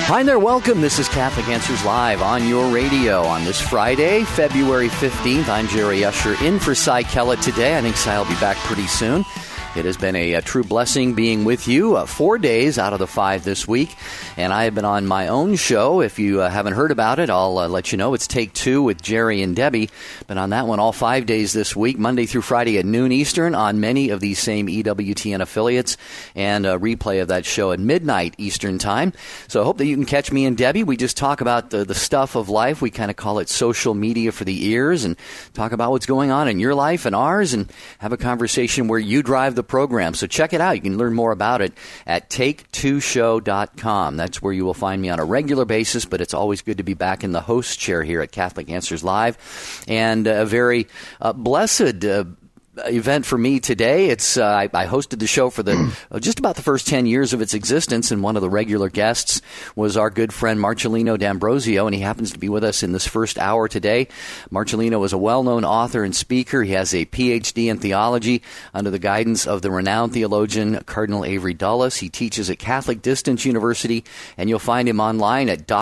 Hi there, welcome. This is Catholic Answers Live on your radio on this Friday, February 15th. I'm Jerry Usher in for Cy Kellett today. I think Cy will be back pretty soon. It has been a true blessing being with you 4 days out of the 5 this week, and I have been on my own show. If you haven't heard about it, I'll let you know. It's Take Two with Jerry and Debbie. Been on that one all 5 days this week, Monday through Friday at noon Eastern on many of these same EWTN affiliates, and a replay of that show at midnight Eastern time. So I hope that you can catch me and Debbie. We just talk about the stuff of life. We kind of call it social media for the ears, and talk about what's going on in your life and ours, and have a conversation where you drive the program. So check it out. You can learn more about it at take2show.com. That's where you will find me on a regular basis, but it's always good to be back in the host chair here at Catholic Answers Live. And a very blessed event for me today. It's I hosted the show for the just about the first 10 years of its existence, and one of the regular guests was our good friend Marcelino D'Ambrosio, and he happens to be with us in this first hour today. Marcelino is a well-known author and speaker. He has a PhD in theology under the guidance of the renowned theologian Cardinal Avery Dulles. He teaches at Catholic Distance University, and you'll find him online at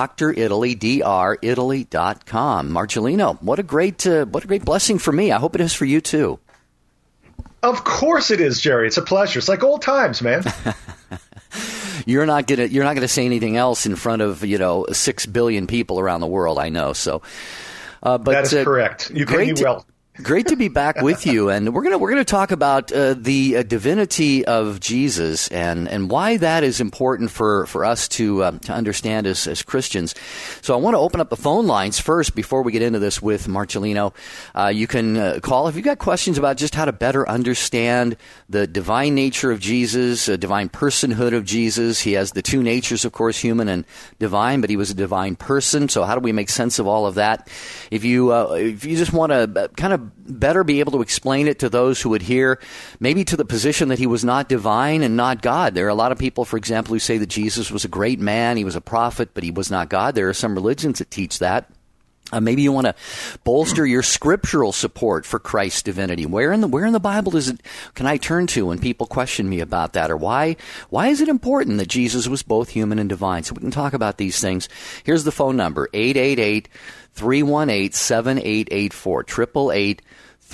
dritaly.com. Marcelino, what a great blessing for me. I hope it is for you too. Of course it is, Jerry. It's a pleasure. It's like old times, man. You're not gonna say anything else in front of 6 billion people around the world. I know. So, but that is correct. You pay me well. Great to be back with you, and we're gonna talk about the divinity of Jesus and why that is important for us to understand as Christians. So I want to open up the phone lines first before we get into this with Marcelino. You can call if you've got questions about just how to better understand the divine nature of Jesus, divine personhood of Jesus. He has the two natures, of course, human and divine, but he was a divine person. So how do we make sense of all of that? If you just want to kind of better be able to explain it to those who would hear, maybe to the position that he was not divine and not God. There are a lot of people, for example, who say that Jesus was a great man, he was a prophet, but he was not God. There are some religions that teach that. Maybe you want to bolster your scriptural support for Christ's divinity. Where in the Bible can I turn to when people question me about that? Or why is it important that Jesus was both human and divine? So we can talk about these things. Here's the phone number, 888-318-7884,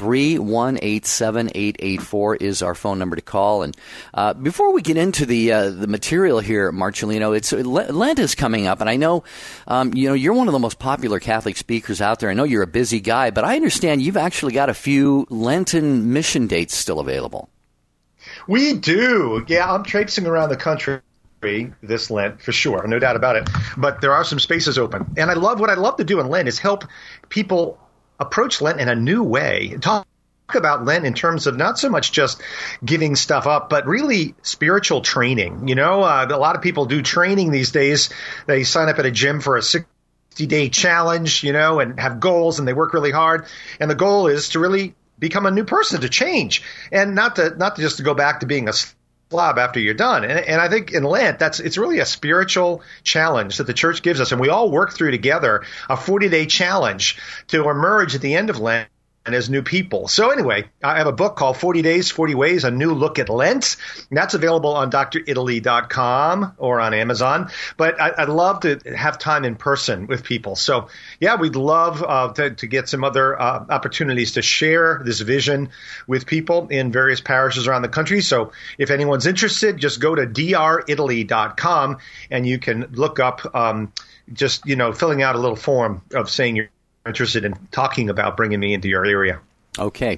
888-318-7884 is our phone number to call. And before we get into the material here, Marcelino, Lent is coming up, and I know you're one of the most popular Catholic speakers out there. I know you're a busy guy, but I understand you've actually got a few Lenten mission dates still available. We do. Yeah, I'm traipsing around the country this Lent for sure, no doubt about it. But there are some spaces open, and what I love to do in Lent is help people approach Lent in a new way. Talk about Lent in terms of not so much just giving stuff up, but really spiritual training. A lot of people do training these days. They sign up at a gym for a 60-day challenge, and have goals, and they work really hard. And the goal is to really become a new person, to change, and not just to go back to being a slob after you're done. And I think in Lent, it's really a spiritual challenge that the Church gives us, and we all work through together a 40-day challenge to emerge at the end of Lent and as new people. So anyway, I have a book called 40 Days, 40 Ways, A New Look at Lent. And that's available on dritaly.com or on Amazon. But I'd love to have time in person with people. So yeah, we'd love to get some other opportunities to share this vision with people in various parishes around the country. So if anyone's interested, just go to dritaly.com and you can look up filling out a little form of saying you're interested in talking about bringing me into your area. Okay.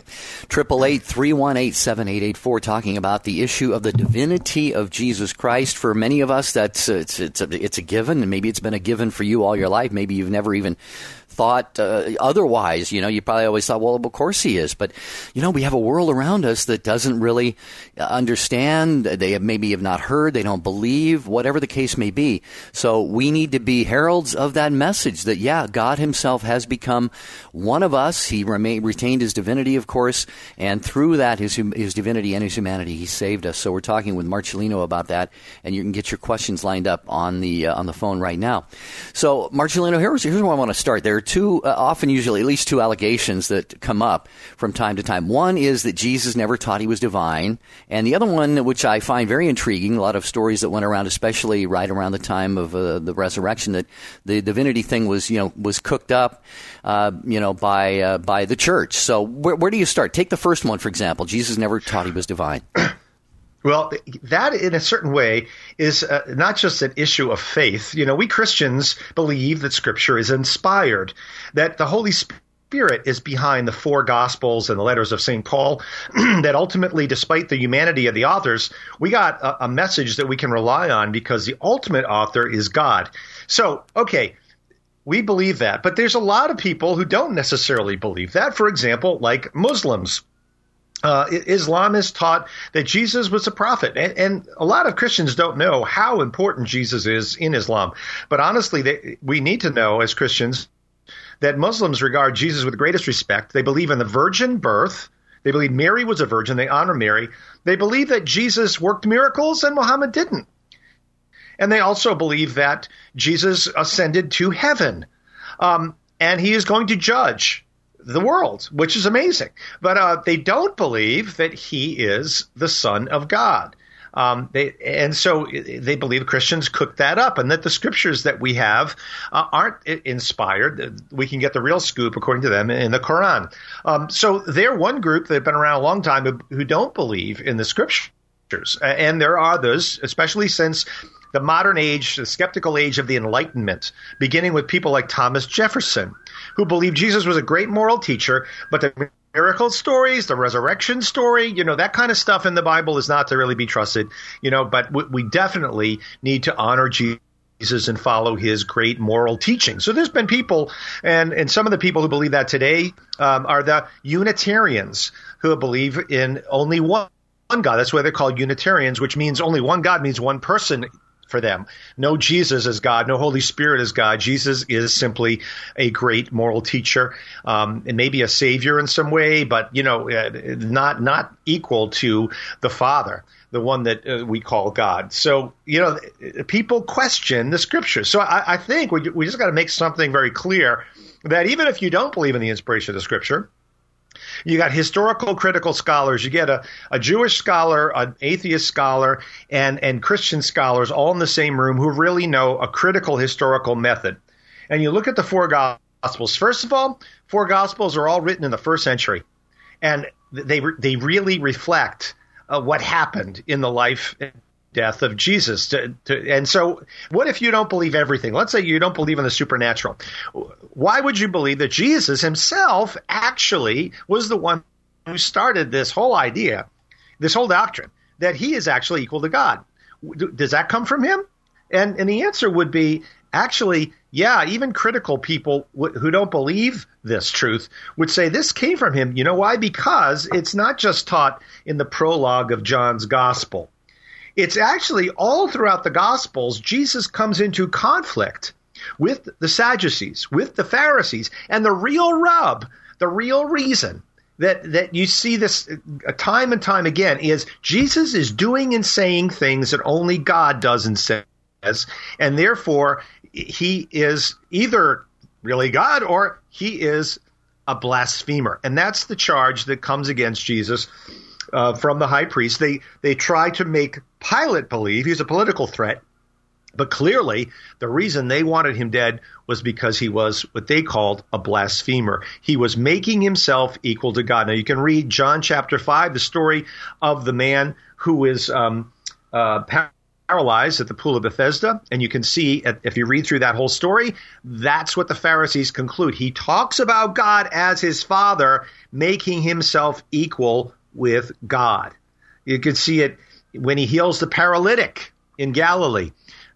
888-318-7884, talking about the issue of the divinity of Jesus Christ. For many of us, it's a given, and maybe it's been a given for you all your life. Maybe you've never even thought otherwise. You probably always thought, well, of course he is. But, we have a world around us that doesn't really understand. They have not heard. They don't believe, whatever the case may be. So we need to be heralds of that message that, yeah, God himself has become one of us. He retained his divinity, of course, and through that, his divinity and his humanity, he saved us. So we're talking with Marcelino about that, and you can get your questions lined up on the phone right now. So, Marcelino, here's where I want to start. There are two, often usually at least two allegations that come up from time to time. One is that Jesus never taught he was divine. And the other one, which I find very intriguing, a lot of stories that went around, especially right around the time of the resurrection, that the divinity thing was cooked up, by the church. So where do you start? Take the first one, for example. Jesus never taught he was divine. Well, that in a certain way is not just an issue of faith. We Christians believe that Scripture is inspired, that the Holy Spirit is behind the four Gospels and the letters of St. Paul, that ultimately, despite the humanity of the authors, we got a message that we can rely on because the ultimate author is God. So, okay, we believe that. But there's a lot of people who don't necessarily believe that. For example, like Muslims. Islam is taught that Jesus was a prophet, and a lot of Christians don't know how important Jesus is in Islam. But honestly, we need to know as Christians that Muslims regard Jesus with the greatest respect. They believe in the virgin birth. They believe Mary was a virgin. They honor Mary. They believe that Jesus worked miracles and Muhammad didn't. And they also believe that Jesus ascended to heaven, and he is going to judge the world, which is amazing. But they don't believe that he is the Son of God. So they believe Christians cooked that up, and that the scriptures that we have aren't inspired. We can get the real scoop, according to them, in the Quran. So they're one group that have been around a long time who don't believe in the scriptures. And there are others, especially since the modern age, the skeptical age of the Enlightenment, beginning with people like Thomas Jefferson, who believed Jesus was a great moral teacher, but the miracle stories, the resurrection story, that kind of stuff in the Bible is not to really be trusted, but we definitely need to honor Jesus and follow his great moral teaching. So there's been people, and some of the people who believe that today are the Unitarians, who believe in only one God. That's why they're called Unitarians, which means only one God means one person for them. No Jesus as God, no Holy Spirit as God. Jesus is simply a great moral teacher, and maybe a savior in some way, but not equal to the Father, the one that we call God. So people question the Scriptures. So I think we just got to make something very clear, that even if you don't believe in the inspiration of the Scripture, you got historical critical scholars. You get a Jewish scholar, an atheist scholar, and Christian scholars all in the same room who really know a critical historical method. And you look at the four Gospels. First of all, four Gospels are all written in the first century, and they really reflect what happened in the life and death of Jesus. And so what if you don't believe everything? Let's say you don't believe in the supernatural. Why would you believe that Jesus himself actually was the one who started this whole idea, this whole doctrine, that he is actually equal to God? Does that come from him? And the answer would be, actually, yeah, even critical people who don't believe this truth would say this came from him. You know why? Because it's not just taught in the prologue of John's gospel. It's actually all throughout the Gospels, Jesus comes into conflict with the Sadducees, with the Pharisees, and the real rub, the real reason that you see this time and time again is Jesus is doing and saying things that only God does and says, and therefore he is either really God or he is a blasphemer. And that's the charge that comes against Jesus from the high priest. They try to make Pilate believe he's a political threat, but clearly the reason they wanted him dead was because he was what they called a blasphemer. He was making himself equal to God. Now you can read John chapter 5, the story of the man who is paralyzed at the pool of Bethesda, and you can see, if you read through that whole story, that's what the Pharisees conclude. He talks about God as his Father, making himself equal with God. You can see it when he heals the paralytic in Galilee.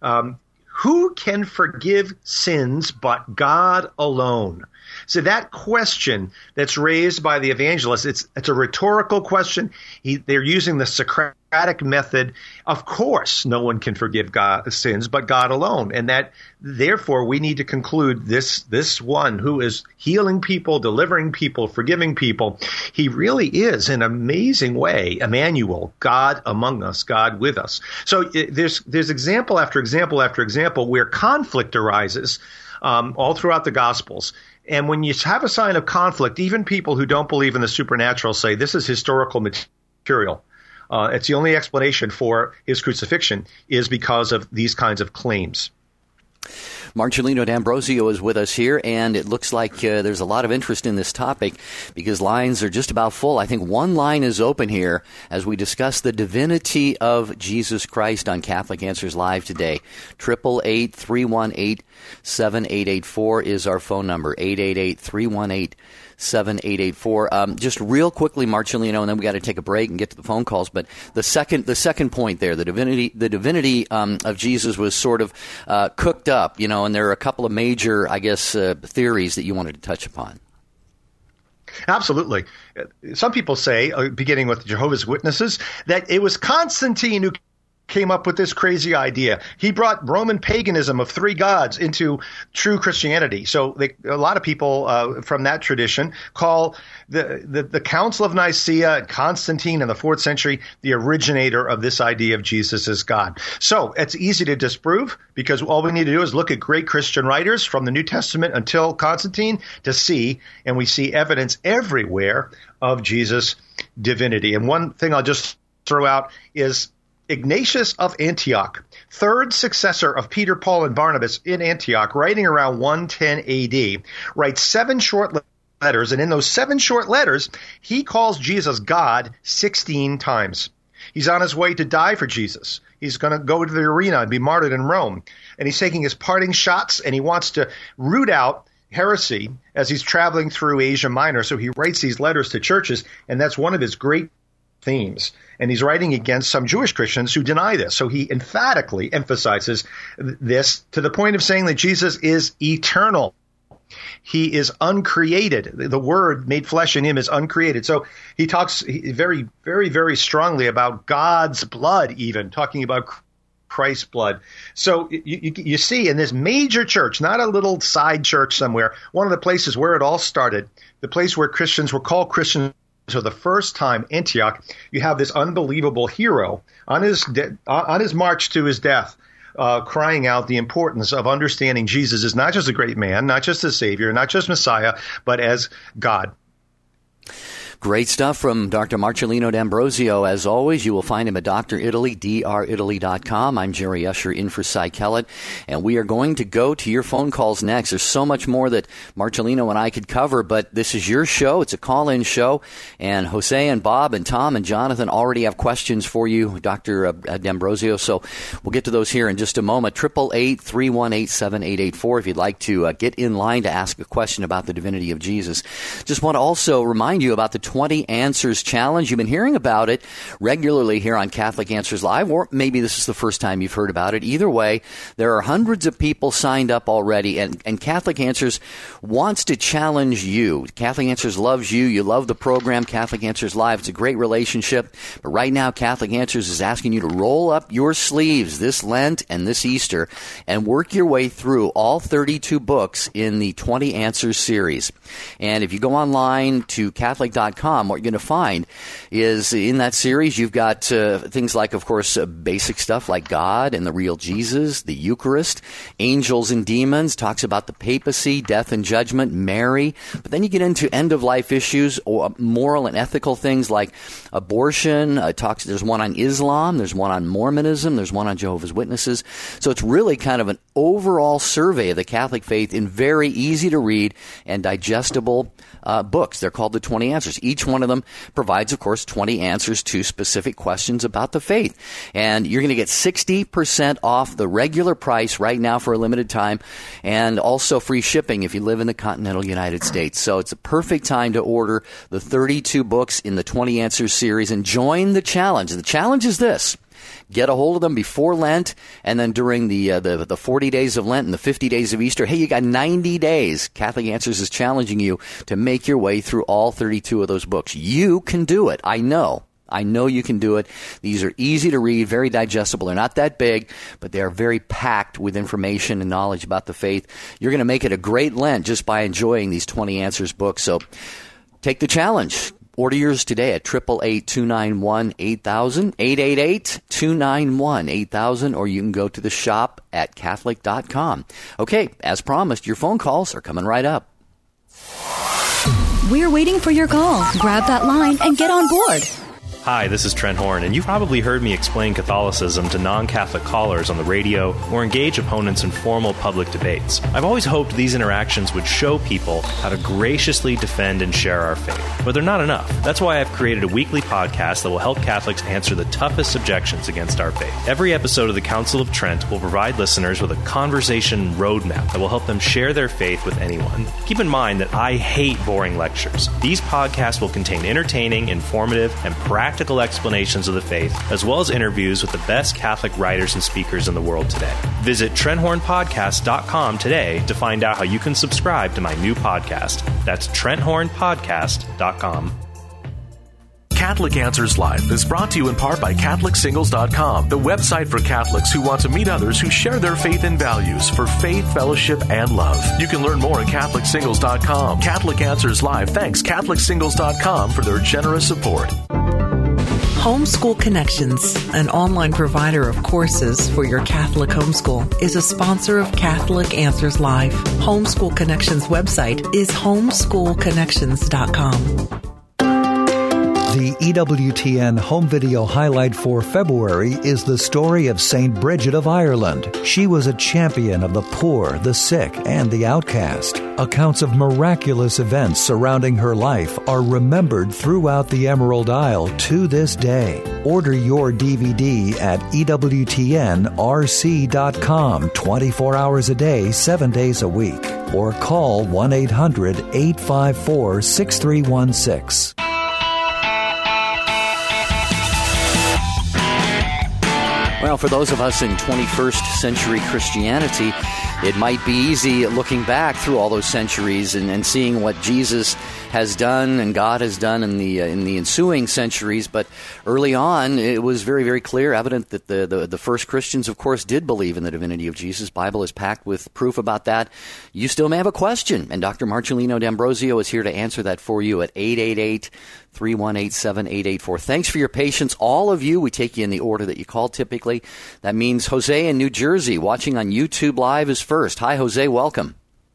Who can forgive sins but God alone? So that question that's raised by the evangelist, it's a rhetorical question. They're using the Socratic method. Of course, no one can forgive sins but God alone. And that, therefore, we need to conclude this one who is healing people, delivering people, forgiving people. He really is, in an amazing way, Emmanuel, God among us, God with us. So there's example after example after example where conflict arises all throughout the Gospels. And when you have a sign of conflict, even people who don't believe in the supernatural say this is historical material. It's the only explanation for his crucifixion is because of these kinds of claims. Marcelino D'Ambrosio is with us here, and it looks like there's a lot of interest in this topic because lines are just about full. I think one line is open here as we discuss the divinity of Jesus Christ on Catholic Answers Live today. 888-318-7884 is our phone number, 888-318-7884. Just real quickly, Marcelino, and then we got to take a break and get to the phone calls. But the second point there, the divinity of Jesus was sort of cooked up, and there are a couple of major, theories that you wanted to touch upon. Absolutely. Some people say, beginning with Jehovah's Witnesses, that it was Constantine who came up with this crazy idea. He brought Roman paganism of three gods into true Christianity. So a lot of people from that tradition call the Council of Nicaea, Constantine in the 4th century, the originator of this idea of Jesus as God. So it's easy to disprove because all we need to do is look at great Christian writers from the New Testament until Constantine to see, and we see evidence everywhere of Jesus' divinity. And one thing I'll just throw out is Ignatius of Antioch, third successor of Peter, Paul, and Barnabas in Antioch, writing around 110 AD, writes 7 short letters, and in those 7 short letters, he calls Jesus God 16 times. He's on his way to die for Jesus. He's going to go to the arena and be martyred in Rome, and he's taking his parting shots, and he wants to root out heresy as he's traveling through Asia Minor, so he writes these letters to churches, and that's one of his great themes. And he's writing against some Jewish Christians who deny this. So he emphatically emphasizes this to the point of saying that Jesus is eternal. He is uncreated. The Word made flesh in him is uncreated. So he talks very, very, very strongly about God's blood, even talking about Christ's blood. So you see in this major church, not a little side church somewhere, one of the places where it all started, the place where Christians were called Christians. So the first time, Antioch, you have this unbelievable hero on his march to his death, crying out the importance of understanding Jesus as not just a great man, not just a savior, not just Messiah, but as God. Great stuff from Dr. Marcelino D'Ambrosio. As always, you will find him at Dr. Italy, dritaly.com. I'm Jerry Usher in for Cy Kellett, and we are going to go to your phone calls next. There's so much more that Marcelino and I could cover, but this is your show. It's a call-in show, and Jose and Bob and Tom and Jonathan already have questions for you, Dr. D'Ambrosio, so we'll get to those here in just a moment. 888-318-7884 if you'd like to get in line to ask a question about the divinity of Jesus. Just want to also remind you about the 20 Answers Challenge. You've been hearing about it regularly here on Catholic Answers Live, or maybe this is the first time you've heard about it. Either way, there are hundreds of people signed up already, and Catholic Answers wants to challenge you. Catholic Answers loves you. You love the program, Catholic Answers Live. It's a great relationship. But right now, Catholic Answers is asking you to roll up your sleeves this Lent and this Easter and work your way through all 32 books in the 20 Answers series. And if you go online to Catholic.com, what you're going to find is in that series, you've got things like, of course, basic stuff like God and the real Jesus, the Eucharist, angels and demons, talks about the papacy, death and judgment, Mary. But then you get into end-of-life issues or moral and ethical things like abortion. There's one on Islam, there's one on Mormonism, there's one on Jehovah's Witnesses. So it's really kind of an overall survey of the Catholic faith in very easy-to-read and digestible books. They're called the 20 Answers. Each one of them provides, of course, 20 answers to specific questions about the faith. And you're going to get 60% off the regular price right now for a limited time, and also free shipping if you live in the continental United States. So it's a perfect time to order the 32 books in the 20 Answers series and join the challenge. The challenge is this. Get a hold of them before Lent, and then during the 40 days of Lent and the 50 days of Easter. Hey, you got 90 days. Catholic Answers is challenging you to make your way through all 32 of those books. You can do it. I know you can do it. These are easy to read, very digestible. They're not that big, but they are very packed with information and knowledge about the faith. You're going to make it a great Lent just by enjoying these 20 Answers books. So take the challenge. Order yours today at 888-291-8000, 888-291-8000, or you can go to the shop at Catholic.com. Okay, as promised, your phone calls are coming right up. We're waiting for your call. Grab that line and get on board. Hi, this is Trent Horn, and you've probably heard me explain Catholicism to non-Catholic callers on the radio or engage opponents in formal public debates. I've always hoped these interactions would show people how to graciously defend and share our faith, but they're not enough. That's why I've created a weekly podcast that will help Catholics answer the toughest objections against our faith. Every episode of the Council of Trent will provide listeners with a conversation roadmap that will help them share their faith with anyone. Keep in mind that I hate boring lectures. These podcasts will contain entertaining, informative, and practical explanations of the faith, as well as interviews with the best Catholic writers and speakers in the world today. Visit TrentHornPodcast.com today to find out how you can subscribe to my new podcast. That's TrentHornPodcast.com. Catholic Answers Live is brought to you in part by CatholicSingles.com, the website for Catholics who want to meet others who share their faith and values for faith, fellowship, and love. You can learn more at CatholicSingles.com. Catholic Answers Live thanks CatholicSingles.com for their generous support. Homeschool Connections, an online provider of courses for your Catholic homeschool, is a sponsor of Catholic Answers Live. Homeschool Connections website is homeschoolconnections.com. The EWTN home video highlight for February is the story of St. Bridget of Ireland. She was a champion of the poor, the sick, and the outcast. Accounts of miraculous events surrounding her life are remembered throughout the Emerald Isle to this day. Order your DVD at EWTNRC.com 24 hours a day, 7 days a week. Or call 1-800-854-6316. Well, for those of us in 21st century Christianity, it might be easy looking back through all those centuries and seeing what Jesus has done and God has done in the ensuing centuries. But early on, it was very, very clear, evident that the first Christians, of course, did believe in the divinity of Jesus. The Bible is packed with proof about that. You still may have a question, and Dr. Marcelino D'Ambrosio is here to answer that for you at 888-318-7884. Thanks for your patience, all of you. We take you in the order that you call typically. That means Jose in New Jersey, watching on YouTube Live, is first. Hi, Jose. Welcome.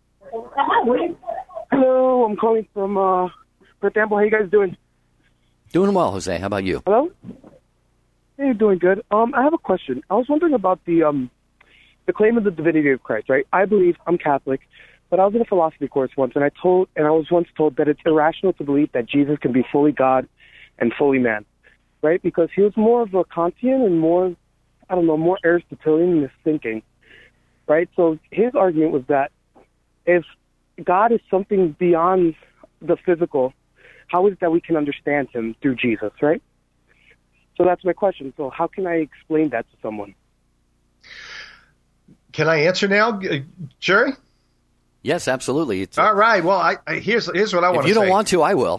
Hello, I'm calling from Tampa. How you guys doing? Doing well, Jose. How about you? Hello? Hey, doing good. I have a question. I was wondering about the claim of the divinity of Christ, right? I believe, I'm Catholic, but I was in a philosophy course once, and I was once told that it's irrational to believe that Jesus can be fully God and fully man, right? Because he was more of a Kantian and more Aristotelian in his thinking, right? So his argument was that if God is something beyond the physical, how is it that we can understand him through Jesus, right? So that's my question. So how can I explain that to someone? Can I answer now, Jerry? Yes, absolutely. All right. Well, here's what I want to say. If you don't want to, I will.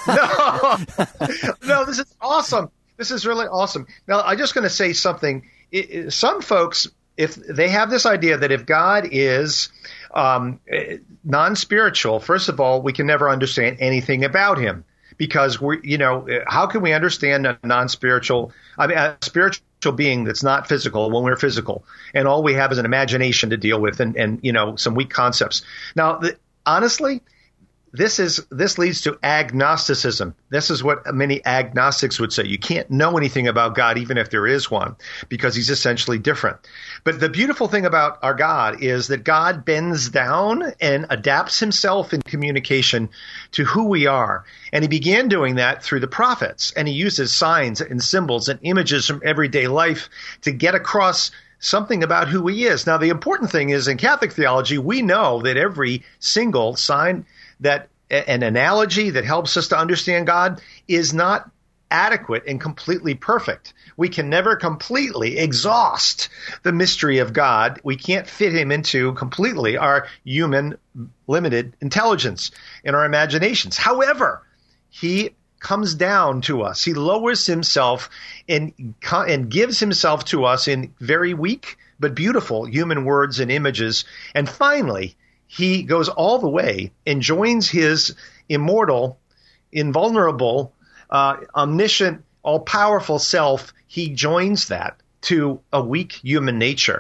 No, this is awesome. This is really awesome. Now, I'm just going to say something. Some folks, if they have this idea that if God is non-spiritual, first of all, we can never understand anything about him, because how can we understand a spiritual being that's not physical when we're physical, and all we have is an imagination to deal with and some weak concepts. Now, honestly, this leads to agnosticism. This is what many agnostics would say. You can't know anything about God, even if there is one, because he's essentially different. But the beautiful thing about our God is that God bends down and adapts himself in communication to who we are. And he began doing that through the prophets. And he uses signs and symbols and images from everyday life to get across something about who he is. Now, the important thing is, in Catholic theology, we know that every single sign, that an analogy that helps us to understand God, is not adequate and completely perfect. We can never completely exhaust the mystery of God. We can't fit him into completely our human limited intelligence and our imaginations. However, he comes down to us. He lowers himself and gives himself to us in very weak but beautiful human words and images. And finally, he goes all the way and joins his immortal, invulnerable, omniscient, all-powerful self. He joins that to a weak human nature.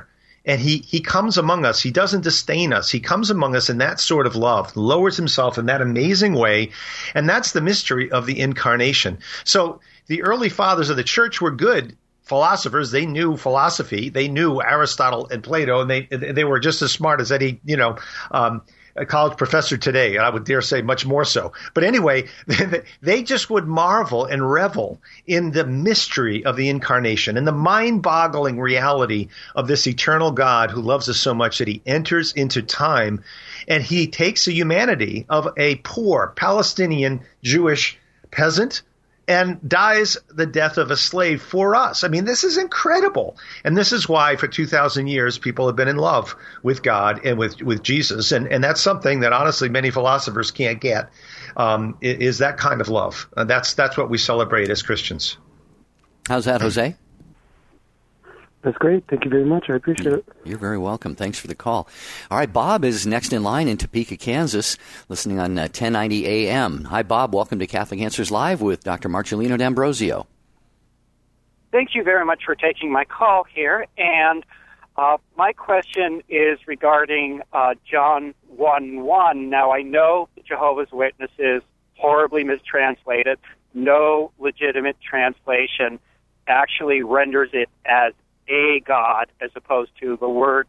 And he comes among us. He doesn't disdain us. He comes among us in that sort of love, lowers himself in that amazing way. And that's the mystery of the incarnation. So the early fathers of the church were good philosophers. They knew philosophy. They knew Aristotle and Plato, and they were just as smart as any, a college professor today, and I would dare say much more so. But anyway, they just would marvel and revel in the mystery of the incarnation and the mind-boggling reality of this eternal God who loves us so much that he enters into time and he takes the humanity of a poor Palestinian Jewish peasant and dies the death of a slave for us. I mean, this is incredible. And this is why for 2,000 years people have been in love with God and with Jesus. And that's something that honestly many philosophers can't get, is that kind of love. And that's what we celebrate as Christians. How's that, Jose? That's great. Thank you very much. I appreciate it. You're very welcome. Thanks for the call. All right, Bob is next in line in Topeka, Kansas, listening on 1090 AM. Hi, Bob. Welcome to Catholic Answers Live with Dr. Marcelino D'Ambrosio. Thank you very much for taking my call here. And my question is regarding John 1:1. Now, I know Jehovah's Witnesses horribly mistranslated. No legitimate translation actually renders it as a God, as opposed to the word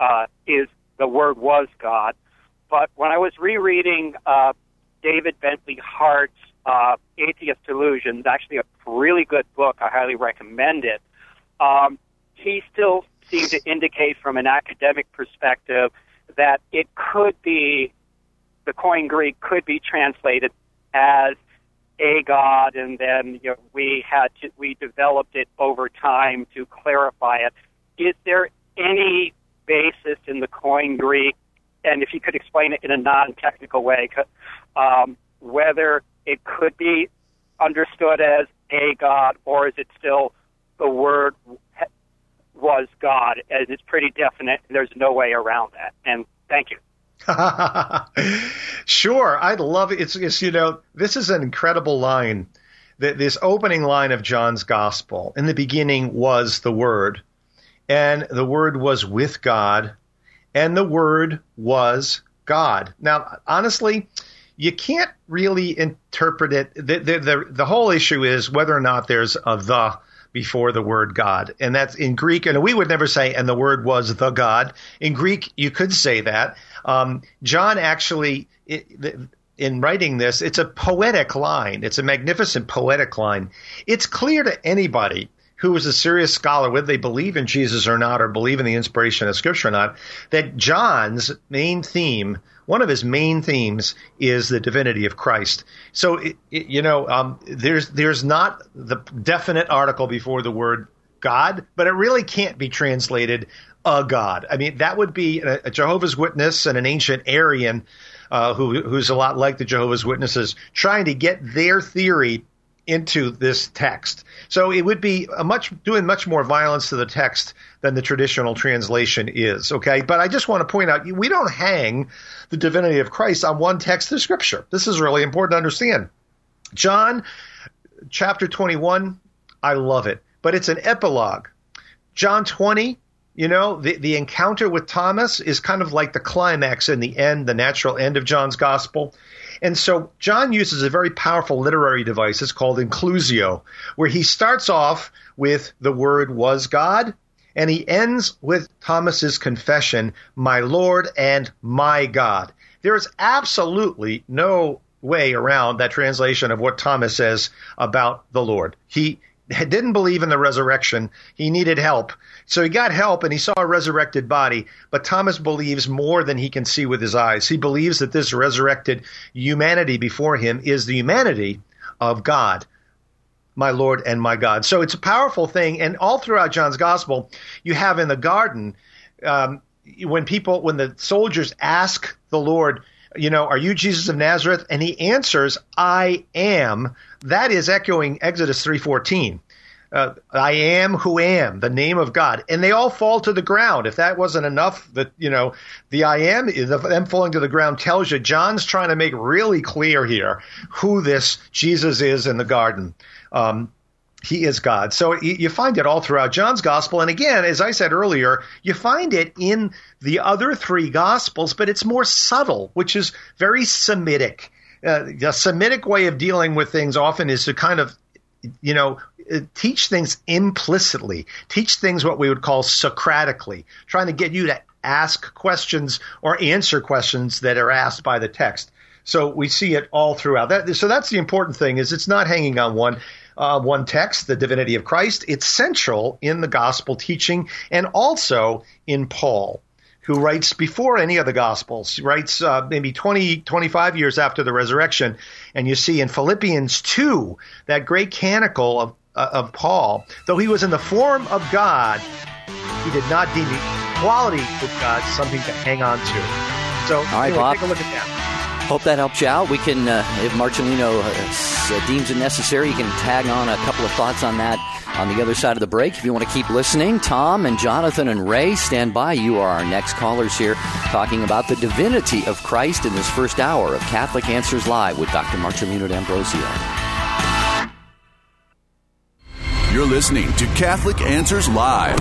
was God. But when I was rereading David Bentley Hart's Atheist Delusions, actually a really good book, I highly recommend it, he still seemed to indicate from an academic perspective that it could be, the Koine Greek could be translated as a God, and then we developed it over time to clarify it. Is there any basis in the Koine Greek, and if you could explain it in a non-technical way, whether it could be understood as a God, or is it still the word was God, and it's pretty definite, and there's no way around that? And thank you. Sure, I'd love it. It's this is an incredible line. This opening line of John's Gospel: in the beginning was the Word, and the Word was with God, and the Word was God. Now, honestly, you can't really interpret it. The whole issue is whether or not there's a "the" before the word God. And that's in Greek. And we would never say, and the word was the God. In Greek, you could say that. John actually, in writing this, it's a poetic line. It's a magnificent poetic line. It's clear to anybody who is a serious scholar, whether they believe in Jesus or not, or believe in the inspiration of Scripture or not, that John's main theme, one of his main themes, is the divinity of Christ. So, there's not the definite article before the word God, but it really can't be translated a God. I mean, that would be a Jehovah's Witness and an ancient Arian who's a lot like the Jehovah's Witnesses, trying to get their theory into this text. So it would be doing much more violence to the text than the traditional translation is, okay? But I just want to point out, we don't hang the divinity of Christ on one text of Scripture. This is really important to understand. John chapter 21, I love it, but it's an epilogue. John 20, the encounter with Thomas is kind of like the climax in the end, the natural end of John's gospel. And so John uses a very powerful literary device. It's called inclusio, where he starts off with the word was God, and he ends with Thomas's confession, my Lord and my God. There is absolutely no way around that translation of what Thomas says about the Lord. He didn't believe in the resurrection. He needed help. So he got help and he saw a resurrected body. But Thomas believes more than he can see with his eyes. He believes that this resurrected humanity before him is the humanity of God, my Lord and my God. So it's a powerful thing. And all throughout John's gospel, you have in the garden, when the soldiers ask the Lord, are you Jesus of Nazareth? And he answers, I am. That is echoing Exodus 3:14. I am who am, the name of God. And they all fall to the ground. If that wasn't enough, the I am, them falling to the ground tells you John's trying to make really clear here who this Jesus is in the garden. He is God. So you find it all throughout John's gospel. And again, as I said earlier, you find it in the other three gospels, but it's more subtle, which is very Semitic. The Semitic way of dealing with things often is to kind of, teach things implicitly, teach things what we would call Socratically, trying to get you to ask questions or answer questions that are asked by the text. So we see it all throughout. So that's the important thing, is it's not hanging on one text, the divinity of Christ. It's central in the gospel teaching and also in Paul, who writes before any of the Gospels, writes maybe 20, 25 years after the resurrection. And you see in Philippians 2, that great canticle of Paul, though he was in the form of God, he did not deem equality with God something to hang on to. So all right, anyway, Bob, take a look at that. Hope that helps you out. We can, if Marcellino deems it necessary, you can tag on a couple of thoughts on that on the other side of the break. If you want to keep listening, Tom and Jonathan and Ray, stand by. You are our next callers here, talking about the divinity of Christ in this first hour of Catholic Answers Live with Dr. Marcellino D'Ambrosio. You're listening to Catholic Answers Live.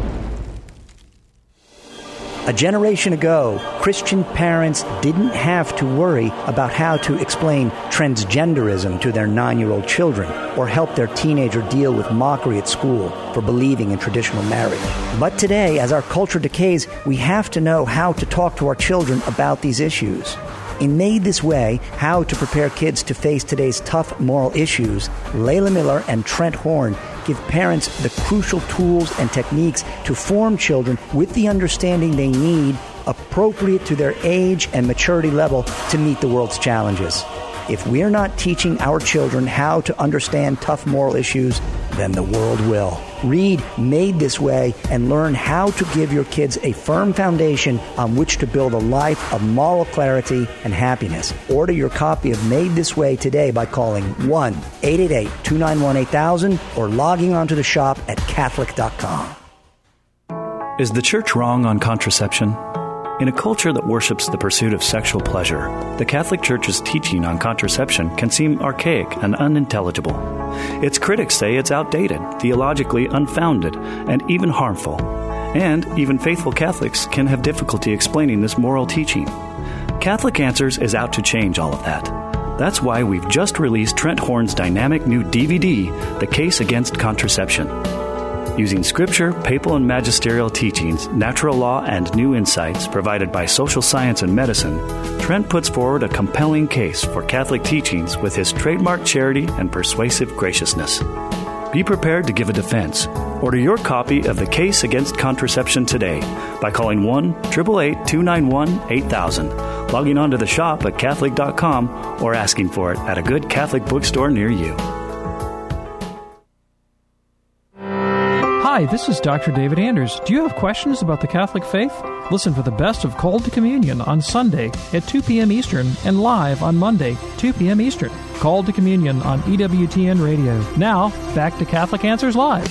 A generation ago, Christian parents didn't have to worry about how to explain transgenderism to their 9-year-old children or help their teenager deal with mockery at school for believing in traditional marriage. But today, as our culture decays, we have to know how to talk to our children about these issues. In Made This Way, How to Prepare Kids to Face Today's Tough Moral Issues, Layla Miller and Trent Horn give parents the crucial tools and techniques to form children with the understanding they need, appropriate to their age and maturity level, to meet the world's challenges. If we're not teaching our children how to understand tough moral issues, then the world will. Read Made This Way and learn how to give your kids a firm foundation on which to build a life of moral clarity and happiness. Order your copy of Made This Way today by calling 1-888-291-8000 or logging onto the shop at Catholic.com. Is the Church wrong on contraception? In a culture that worships the pursuit of sexual pleasure, the Catholic Church's teaching on contraception can seem archaic and unintelligible. Its critics say it's outdated, theologically unfounded, and even harmful. And even faithful Catholics can have difficulty explaining this moral teaching. Catholic Answers is out to change all of that. That's why we've just released Trent Horn's dynamic new DVD, The Case Against Contraception. Using scripture, papal and magisterial teachings, natural law, and new insights provided by social science and medicine, Trent puts forward a compelling case for Catholic teachings with his trademark charity and persuasive graciousness. Be prepared to give a defense. Order your copy of The Case Against Contraception today by calling 1-888-291-8000, logging on to the shop at Catholic.com, or asking for it at a good Catholic bookstore near you. Hi, this is Dr. David Anders. Do you have questions about the Catholic faith? Listen for the best of Called to Communion on Sunday at 2 p.m. Eastern and live on Monday, 2 p.m. Eastern. Called to Communion on EWTN Radio. Now, back to Catholic Answers Live.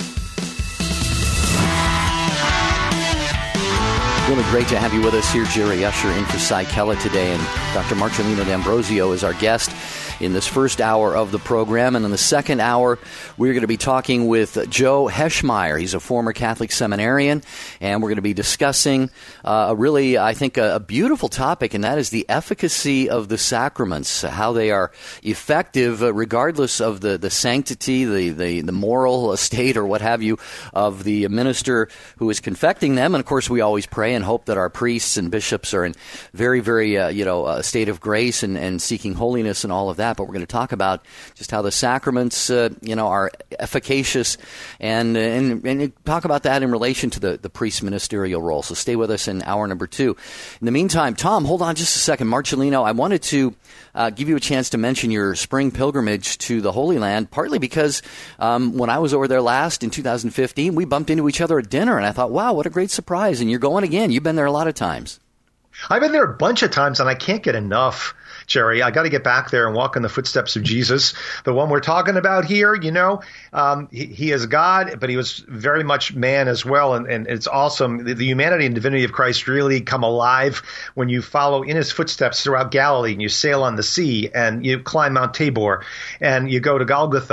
Really great to have you with us here, Jerry Usher in for Cy Kella today, and Dr. Marcellino D'Ambrosio is our guest in this first hour of the program. And in the second hour, we're going to be talking with Joe Heschmeyer. He's a former Catholic seminarian, and we're going to be discussing a beautiful topic, and that is the efficacy of the sacraments, how they are effective regardless of the sanctity, the moral state or what have you of the minister who is confecting them. And of course, we always pray and hope that our priests and bishops are in very, very, state of grace and seeking holiness and all of that. But we're going to talk about just how the sacraments, are efficacious and talk about that in relation to the priest's ministerial role. So stay with us in hour number 2. In the meantime, Tom, hold on just a second. Marcellino, I wanted to give you a chance to mention your spring pilgrimage to the Holy Land, partly because when I was over there last in 2015, we bumped into each other at dinner, and I thought, wow, what a great surprise. And you're going again. You've been there a lot of times. I've been there a bunch of times, and I can't get enough, Jerry. I got to get back there and walk in the footsteps of Jesus, the one we're talking about here. He is God, but he was very much man as well, and it's awesome. The humanity and divinity of Christ really come alive when you follow in his footsteps throughout Galilee, and you sail on the sea, and you climb Mount Tabor, and you go to Golgotha,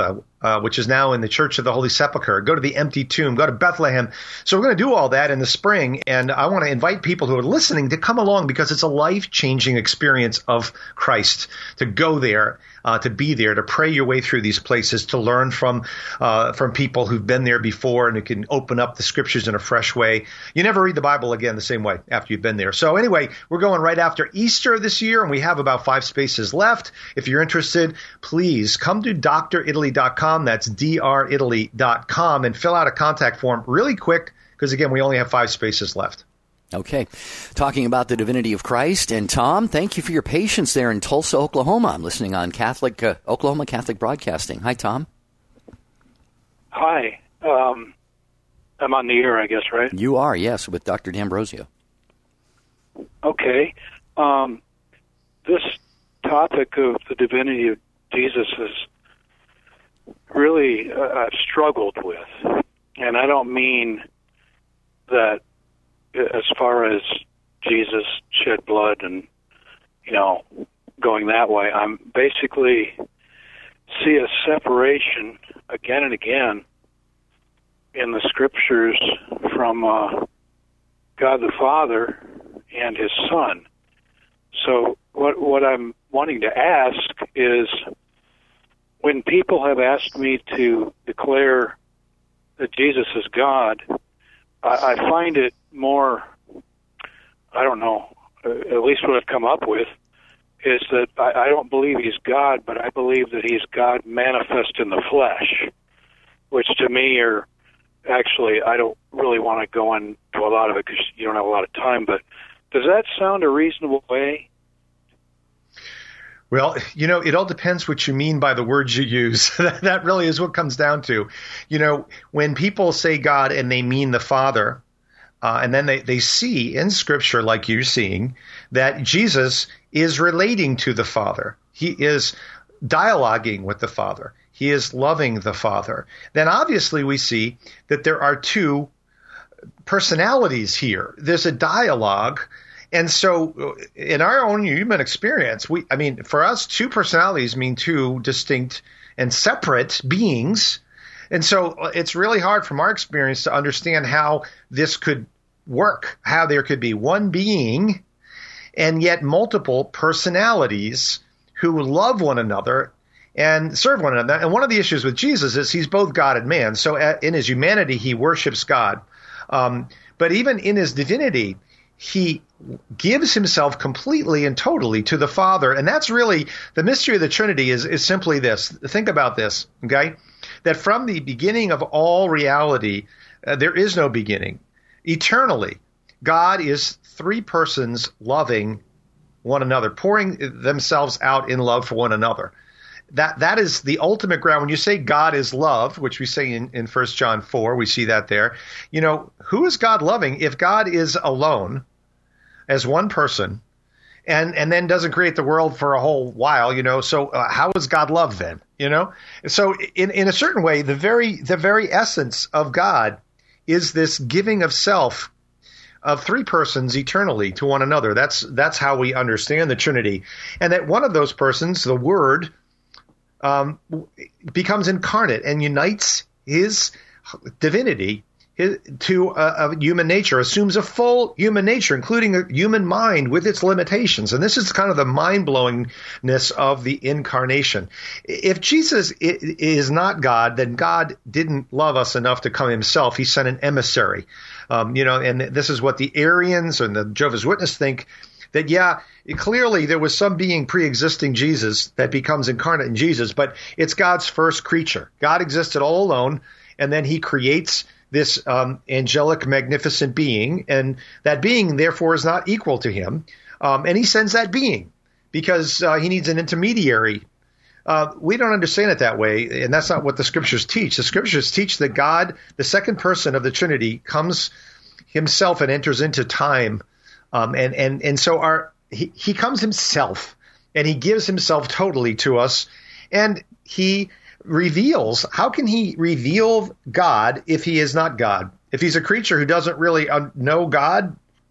which is now in the Church of the Holy Sepulchre. Go to the empty tomb. Go to Bethlehem. So we're going to do all that in the spring, and I want to invite people who are listening to come along because it's a life-changing experience of Christ to go there, to be there, to pray your way through these places, to learn from people who've been there before and who can open up the Scriptures in a fresh way. You never read the Bible again the same way after you've been there. So anyway, we're going right after Easter this year, and we have about 5 spaces left. If you're interested, please come to dritaly.com. That's dritaly.com, and fill out a contact form really quick because, again, we only have 5 spaces left. Okay. Talking about the divinity of Christ. And Tom, thank you for your patience there in Tulsa, Oklahoma. I'm listening on Oklahoma Catholic Broadcasting. Hi, Tom. Hi. I'm on the air, I guess, right? You are, yes, with Dr. D'Ambrosio. Okay. This topic of the divinity of Jesus is really I've struggled with. And I don't mean that as far as Jesus shed blood and, going that way. I'm basically see a separation again and again in the Scriptures from God the Father and His Son. So what I'm wanting to ask is, when people have asked me to declare that Jesus is God, I find it more, I don't know, at least what I've come up with, is that I don't believe He's God, but I believe that He's God manifest in the flesh, which to me are, actually, I don't really want to go into a lot of it because you don't have a lot of time, but does that sound a reasonable way? Well, it all depends what you mean by the words you use. That really is what comes down to. When people say God and they mean the Father, and then they see in Scripture, like you're seeing, that Jesus is relating to the Father. He is dialoguing with the Father. He is loving the Father. Then obviously we see that there are 2 personalities here. There's a dialogue. And so in our own human experience, for us, 2 personalities mean 2 distinct and separate beings. And so it's really hard from our experience to understand how this could work, how there could be one being and yet multiple personalities who love one another and serve one another. And one of the issues with Jesus is He's both God and man. So in His humanity, He worships God. But even in His divinity, He gives Himself completely and totally to the Father. And that's really the mystery of the Trinity is simply this. Think about this, okay? That from the beginning of all reality, there is no beginning. Eternally, God is 3 persons loving one another, pouring themselves out in love for one another. That is the ultimate ground. When you say God is love, which we say in 1 John 4, we see that there. Who is God loving if God is alone as one person and then doesn't create the world for a whole while, so how is God love then, So in a certain way, the very essence of God is this giving of self of 3 persons eternally to one another. That's how we understand the Trinity. And that one of those persons, the Word, becomes incarnate and unites His divinity to a human nature, assumes a full human nature, including a human mind with its limitations. And this is kind of the mind-blowingness of the incarnation. If Jesus is not God, then God didn't love us enough to come Himself. He sent an emissary. And this is what the Arians and the Jehovah's Witnesses think, that, clearly there was some being pre-existing Jesus that becomes incarnate in Jesus, but it's God's first creature. God existed all alone, and then He creates this angelic, magnificent being, and that being, therefore, is not equal to Him. And He sends that being because He needs an intermediary. We don't understand it that way, and that's not what the Scriptures teach. The Scriptures teach that God, the second person of the Trinity, comes Himself and enters into time. And so he comes Himself, and He gives Himself totally to us, and He reveals. How can He reveal God if He is not God? If He's a creature who doesn't really know God,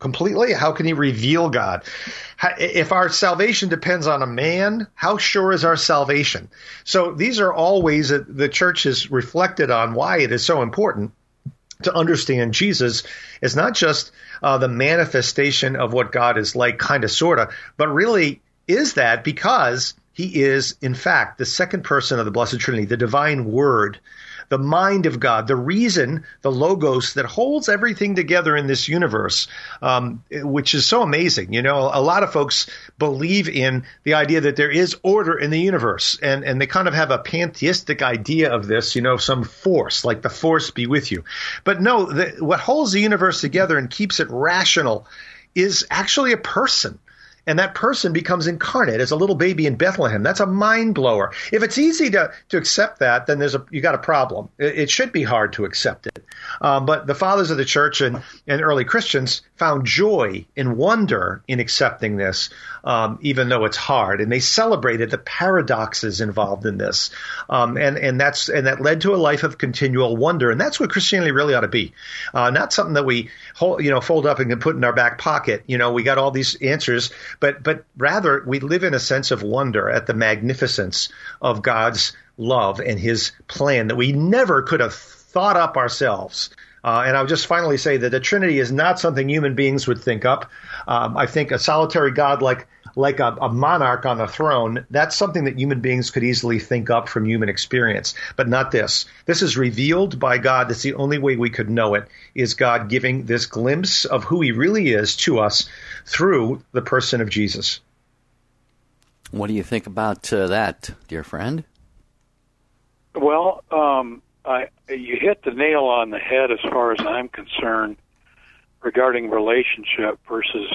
completely? How can he reveal God? If our salvation depends on a man, how sure is our salvation? So these are all ways that the church has reflected on why it is so important to understand Jesus is not just the manifestation of what God is like, kind of, sort of, but really is that because he is, in fact, the second person of the Blessed Trinity, the divine Word, the mind of God, the reason, the logos that holds everything together in this universe, which is so amazing. You know, a lot of folks believe in the idea that there is order in the universe, and they kind of have a pantheistic idea of this, you know, some force, like the force be with you. But no, what holds the universe together and keeps it rational is actually a person. And that person becomes incarnate as a little baby in Bethlehem. That's a mind blower. If it's easy to accept that, then you got a problem. It should be hard to accept it. But the fathers of the church and early Christians found joy and wonder in accepting this, even though it's hard. And they celebrated the paradoxes involved in this. And that led to a life of continual wonder. And that's what Christianity really ought to be. Not something that we fold up and can put in our back pocket. You know, we got all these answers. But rather, we live in a sense of wonder at the magnificence of God's love and his plan that we never could have thought up ourselves. And I'll just finally say that the Trinity is not something human beings would think up. I think a solitary God like a monarch on a throne, that's something that human beings could easily think up from human experience, but not this. This is revealed by God. That's the only way we could know it, is God giving this glimpse of who he really is to us through the person of Jesus. What do you think about that, dear friend? Well, you hit the nail on the head as far as I'm concerned regarding relationship versus,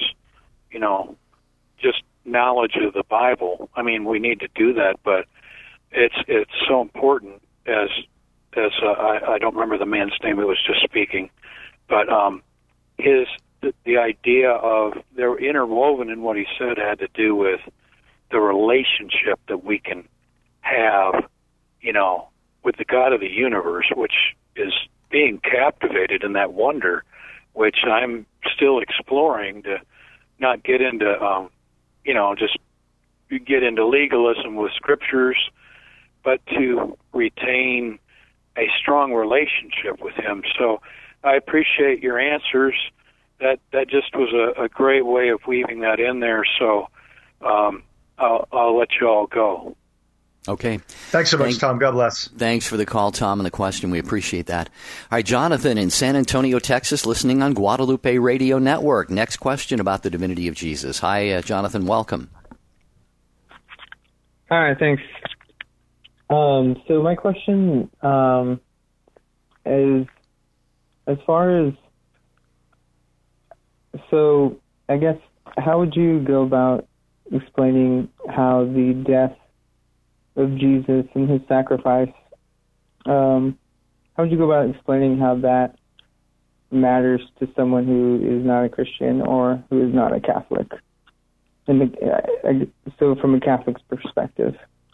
just knowledge of the Bible. I mean, we need to do that, but it's so important as I don't remember the man's name who was just speaking, but the idea of they're interwoven in what he said had to do with the relationship that we can have, with the God of the universe, which is being captivated in that wonder, which I'm still exploring to not get into, just get into legalism with scriptures, but to retain a strong relationship with him. So I appreciate your answers. That just was a great way of weaving that in there. So I'll let you all go. Okay. Thanks so much, Tom. God bless. Thanks for the call, Tom, and the question. We appreciate that. All right, Jonathan in San Antonio, Texas, listening on Guadalupe Radio Network. Next question about the divinity of Jesus. Hi, Jonathan. Welcome. Hi, thanks. So my question is, as far as, so I guess, how would you go about explaining how the death of Jesus and his sacrifice, how would you go about explaining how that matters to someone who is not a Christian or who is not a Catholic? So from a Catholic's perspective.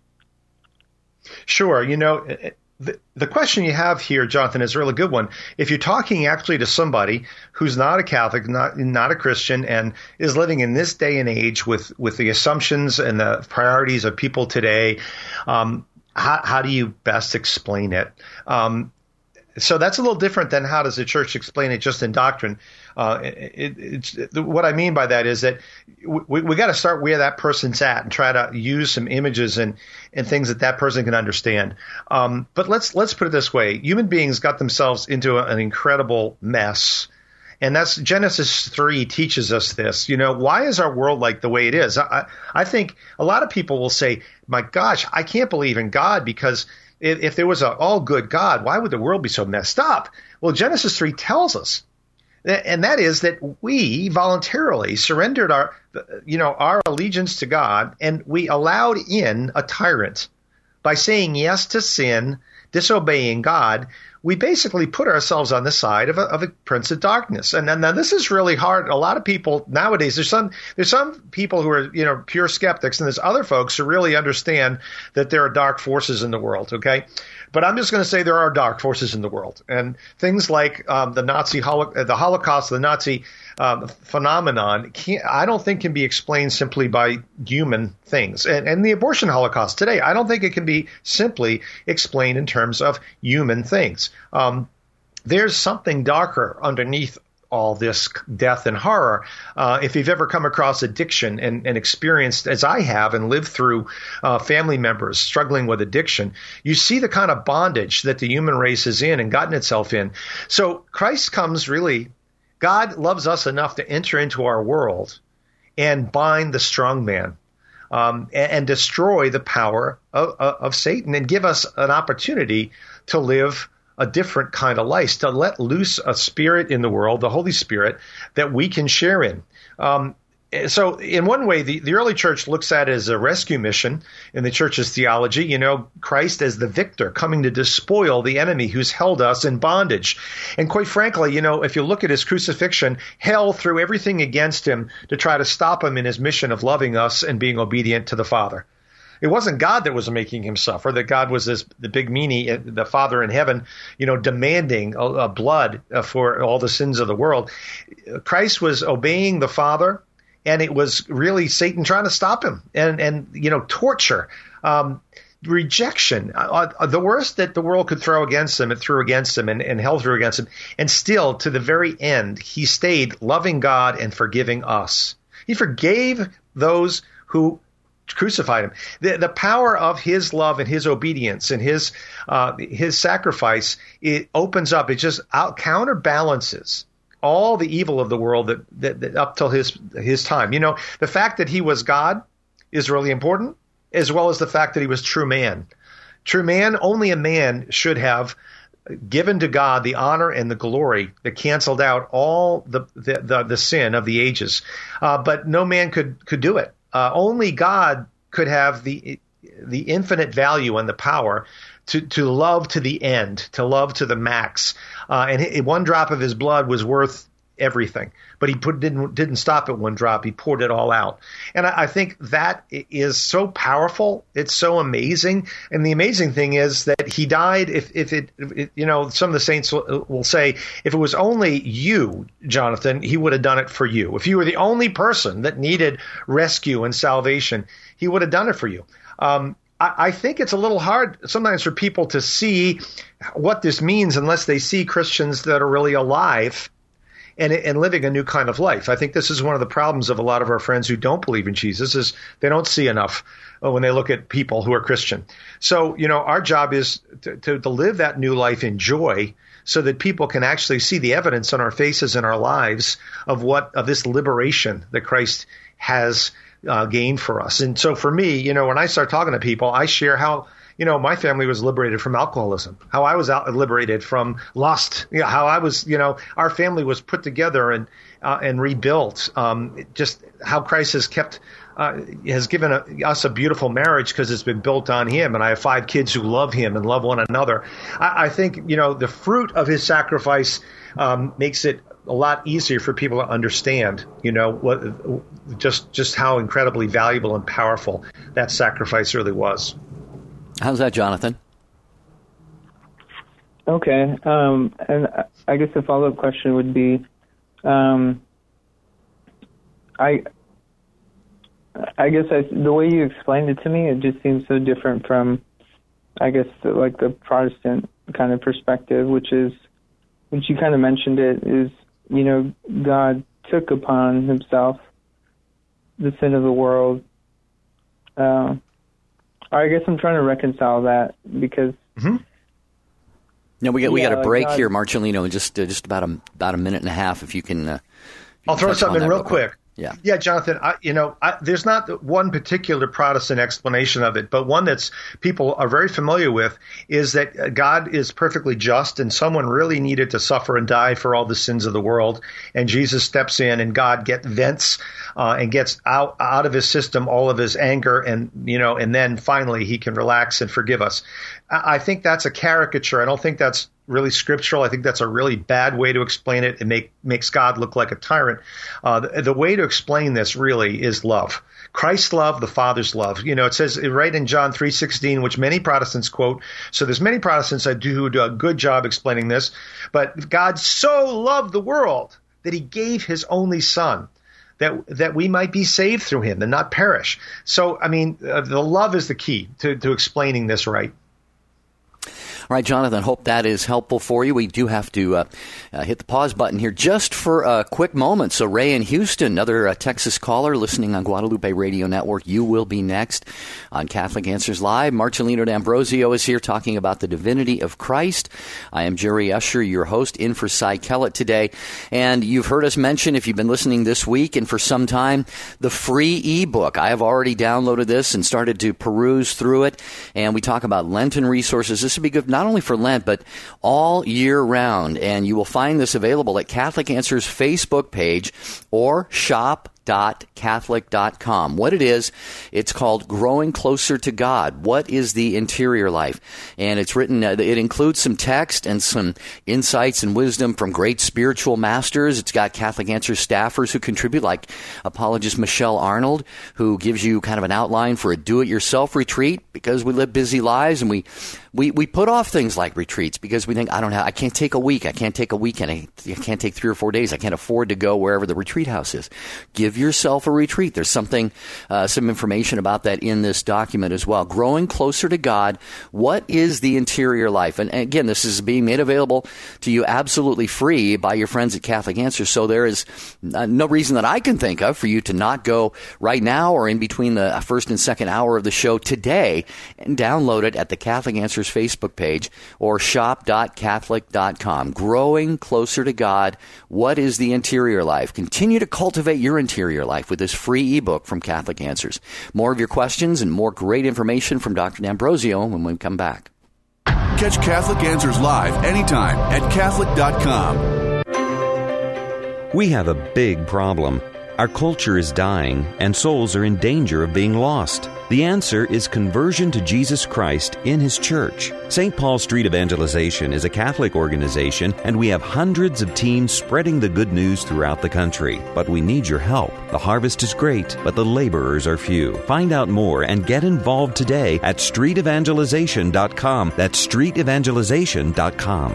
Sure. The question you have here, Jonathan, is a really good one. If you're talking actually to somebody who's not a Catholic, not a Christian, and is living in this day and age with the assumptions and the priorities of people today, how do you best explain it? So that's a little different than how does the church explain it just in doctrine. What I mean by that is that we got to start where that person's at and try to use some images and things that person can understand. But let's put it this way: human beings got themselves into an incredible mess. And that's Genesis 3 teaches us this. Why is our world like the way it is? I think a lot of people will say, my gosh, I can't believe in God because if there was an all-good God, why would the world be so messed up? Well, Genesis 3 tells us, and that is that we voluntarily surrendered our allegiance to God, and we allowed in a tyrant. By saying yes to sin, disobeying God, we basically put ourselves on the side of a prince of darkness. And now this is really hard. A lot of people nowadays, there's some people who are, pure skeptics, and there's other folks who really understand that there are dark forces in the world. Okay. But I'm just going to say there are dark forces in the world, and things like the Holocaust, the Nazi phenomenon, I don't think can be explained simply by human things. And the abortion Holocaust today, I don't think it can be simply explained in terms of human things. There's something darker underneath all this death and horror. If you've ever come across addiction and experienced, as I have, and lived through family members struggling with addiction, you see the kind of bondage that the human race is in and gotten itself in. So Christ comes really, God loves us enough to enter into our world and bind the strong man and destroy the power of Satan and give us an opportunity to live a different kind of life, to let loose a spirit in the world, the Holy Spirit, that we can share in. So in one way, the early church looks at it as a rescue mission in the church's theology, Christ as the victor coming to despoil the enemy who's held us in bondage. And quite frankly, if you look at his crucifixion, hell threw everything against him to try to stop him in his mission of loving us and being obedient to the Father. It wasn't God that was making him suffer, that God was the big meanie, the Father in heaven, demanding blood for all the sins of the world. Christ was obeying the Father, and it was really Satan trying to stop him and torture, rejection, the worst that the world could throw against him, it threw against him, and hell threw against him. And still, to the very end, he stayed loving God and forgiving us. He forgave those who crucified him. The power of his love and his obedience and his sacrifice, it opens up. It just counterbalances all the evil of the world that up till his time. The fact that he was God is really important, as well as the fact that he was true man. True man, only a man should have given to God the honor and the glory that canceled out all the sin of the ages. But no man could do it. Only God could have the infinite value and the power to love to the end, to love to the max. And one drop of his blood was worth everything. But he didn't stop at one drop. He poured it all out. And I think that is so powerful. It's so amazing. And the amazing thing is that he died. If some of the saints will say, if it was only you, Jonathan, he would have done it for you. If you were the only person that needed rescue and salvation, he would have done it for you. I think it's a little hard sometimes for people to see what this means unless they see Christians that are really alive and living a new kind of life. I think this is one of the problems of a lot of our friends who don't believe in Jesus, is they don't see enough when they look at people who are Christian. So, our job is to live that new life in joy so that people can actually see the evidence on our faces and our lives of this liberation that Christ has gained for us. And so for me, when I start talking to people, I share how my family was liberated from alcoholism, how I was liberated from lust, how I was, our family was put together and rebuilt. Just how Christ has given us a beautiful marriage because it's been built on him. And I have 5 kids who love him and love one another. I think, the fruit of his sacrifice makes it a lot easier for people to understand, just how incredibly valuable and powerful that sacrifice really was. How's that, Jonathan? Okay. And I guess the follow-up question would be, I guess the way you explained it to me, it just seems so different from, I guess, the Protestant kind of perspective, which you kind of mentioned it, is, God took upon himself the sin of the world. I guess I'm trying to reconcile that because. Mm-hmm. No, we got a break here, Marcellino, in just about a minute and a half. If you can, I'll throw something in real quick. Yeah, Jonathan. There's not one particular Protestant explanation of it, but one that's people are very familiar with is that God is perfectly just, and someone really needed to suffer and die for all the sins of the world, and Jesus steps in, and God vents and gets out of his system all of his anger, and and then finally he can relax and forgive us. I think that's a caricature. I don't think that's really scriptural. I think that's a really bad way to explain it. It makes God look like a tyrant. The way to explain this really is love. Christ's love, the Father's love. It says right in John 3:16, which many Protestants quote. So there's many Protestants who do a good job explaining this. But God so loved the world that he gave his only Son, that we might be saved through him and not perish. So, the love is the key to explaining this right. All right, Jonathan, hope that is helpful for you. We do have to hit the pause button here just for a quick moment. So Ray in Houston, another Texas caller listening on Guadalupe Radio Network. You will be next on Catholic Answers Live. Marcelino D'Ambrosio is here talking about the divinity of Christ. I am Jerry Usher, your host, in for Cy Kellett today. And you've heard us mention, if you've been listening this week and for some time, the free ebook. I have already downloaded this and started to peruse through it. And we talk about Lenten resources. This would be good not only for Lent, but all year round. And you will find this available at Catholic Answers Facebook page or shop.catholic.com. What it is, it's called Growing Closer to God. What is the interior life? And it's written, it includes some text and some insights and wisdom from great spiritual masters. It's got Catholic Answers staffers who contribute, like apologist Michelle Arnold, who gives you kind of an outline for a do-it-yourself retreat, because we live busy lives and we put off things like retreats because we think, I can't take a week, I can't take a weekend, I can't take 3 or 4 days, I can't afford to go wherever the retreat house is. Give yourself a retreat. There's some information about that in this document as well. Growing Closer to God. What is the interior life? And again, this is being made available to you absolutely free by your friends at Catholic Answers. So there is no reason that I can think of for you to not go right now or in between the first and second hour of the show today and download it at the Catholic Answers Facebook page or shop.catholic.com. Growing Closer to God. What is the interior life? Continue to cultivate your interior life with this free ebook from Catholic Answers. More of your questions and more great information from Dr. D'Ambrosio when we come back. Catch Catholic Answers live anytime at Catholic.com. We have a big problem. Our culture is dying, and souls are in danger of being lost. The answer is conversion to Jesus Christ in His church. St. Paul Street Evangelization is a Catholic organization, and we have hundreds of teams spreading the good news throughout the country. But we need your help. The harvest is great, but the laborers are few. Find out more and get involved today at streetevangelization.com. That's streetevangelization.com.